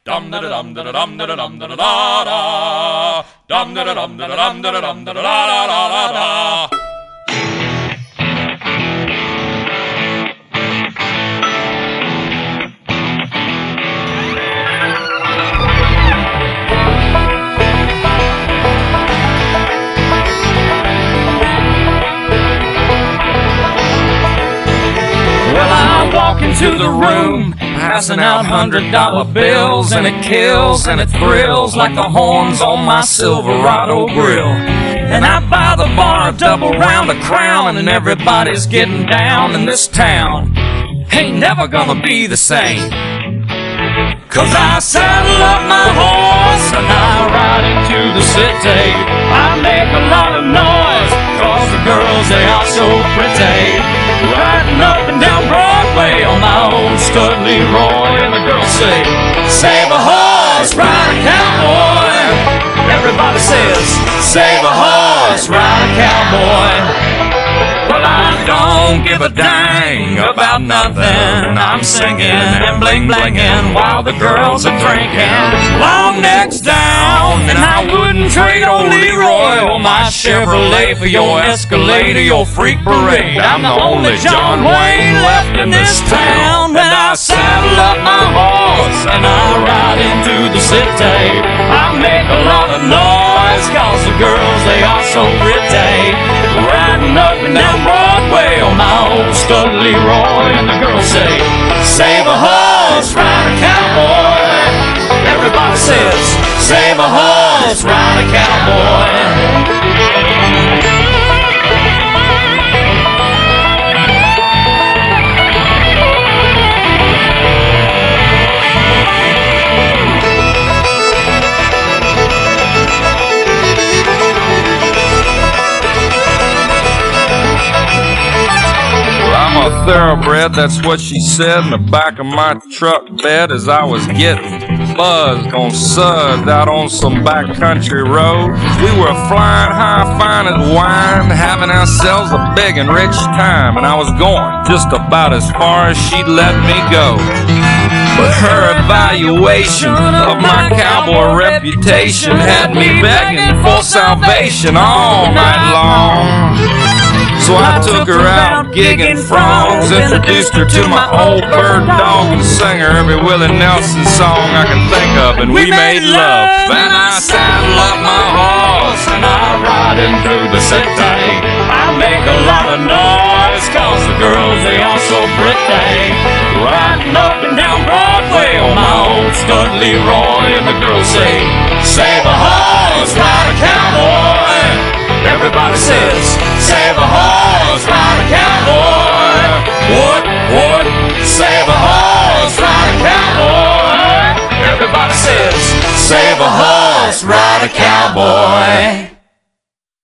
Dum da da dum da da dum da da dum da da da da. Dum da da dum da da dum da da dum da da da da da. Well, I walk into the room, passing out $100 bills, and it kills and it thrills like the horns on my Silverado grill. And I buy the bar a double round of Crown, and everybody's getting down in this town. Ain't never gonna be the same, 'cause I saddle up my horse and I ride into the city. I make a lot of noise, 'cause the girls, they are so pretty. Riding up and down Broadway on my old stud Leroy, and the girls say, save a horse, ride a cowboy. Everybody says, save a horse, ride a cowboy. Well, I don't give a dang about nothing. I'm singing and bling-blinging while the girls are drinking. Long necks down, and I wouldn't trade old Leroy or my Chevrolet for your Escalade or your freak parade. I'm the only John Wayne left in this town. And I saddle up my horse and I ride into the city. I make a lot of noise, 'cause the girls, they are so pretty. Riding up and down Broadway on my old stud Leroy, and the girls say, save a horse, ride a cowboy. Everybody says, save a horse, ride a cowboy. A thoroughbred, that's what she said in the back of my truck bed as I was getting buzzed on suds out on some backcountry road. We were flying high, fine as wine, having ourselves a big and rich time, and I was going just about as far as she'd let me go. But her evaluation of my cowboy reputation had me begging for salvation all night long. So I took her out gigging frogs, introduced her to my old bird dog, and sang her every Willie Nelson song I can think of, and we made love. And I saddle up my horse and I ride in through the city. I make a lot of noise, 'cause the girls, they are so pretty. Riding up and down Broadway on my old stud Leroy, and the girls say, save a horse, ride a cowboy. Everybody says, save a horse, ride a cowboy. What? Save a horse, ride a cowboy. Everybody says, save a horse, ride a cowboy.